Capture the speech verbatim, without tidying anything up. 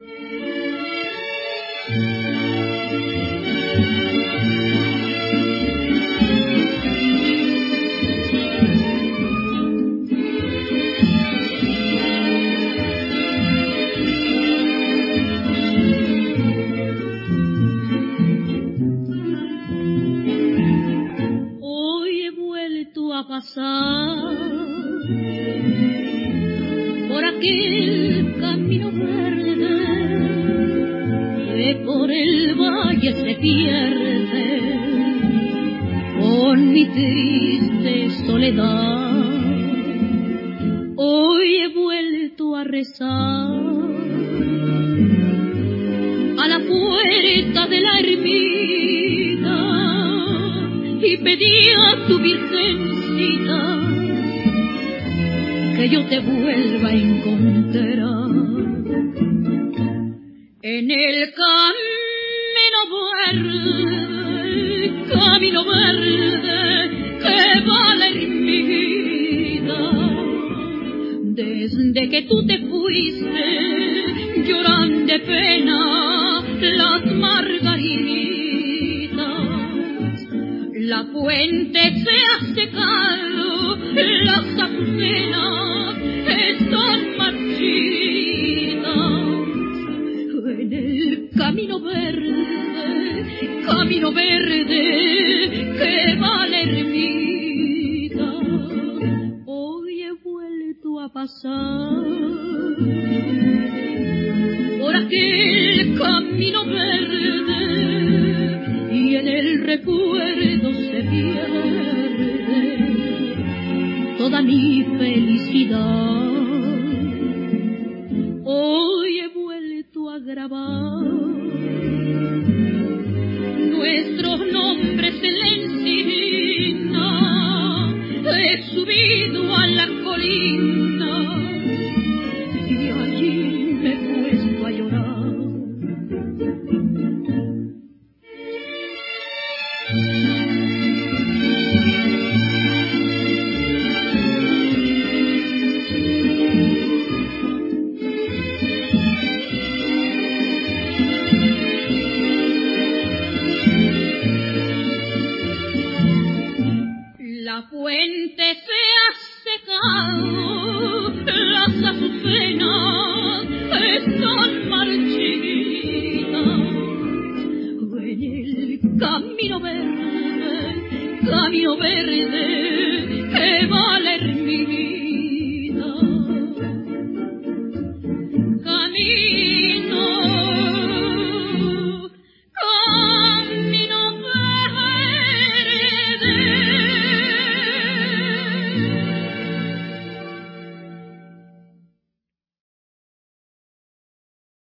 Pasar por aquel camino verde que por el valle se pierde con mi triste soledad. Hoy he vuelto a rezar a la puerta de la ermita y pedí a tu virgen que yo te vuelva a encontrar en el camino verde, camino verde que va la ermita. Desde que tú te fuiste lloran de pena las margaritas. La fuente se ha secado, las azucenas están marchitas. En el camino verde, camino verde que va la ermita, hoy he vuelto a pasar por aquel camino verde y en el recuerdo se pierde toda mi felicidad. Hoy he vuelto a grabar nuestros nombres en la encina, he subido a la colina y allí me he puesto a llorar. La fuente se ha secado, las azucenas están marchitas. En el camino verde, camino verde que va